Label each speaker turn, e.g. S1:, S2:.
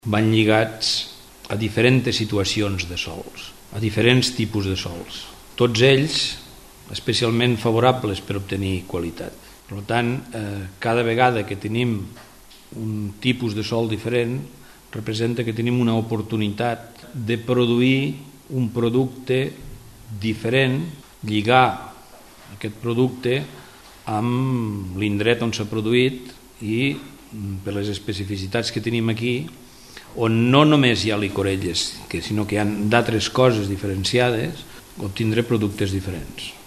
S1: van lligats a diferents situacions de sòls, a diferents tipus de sòls, tots ells especialment favorables per obtenir qualitat. Per tant, cada vegada que tenim un tipus de sòl diferent representa que tenim una oportunitat de produir un producte diferent, lligar aquest producte amb l'indret on s'ha produït i per les especificitats que tenim aquí, on no només hi ha licorelles, sinó que hi ha d'altres coses diferenciades, obtindré productes diferents.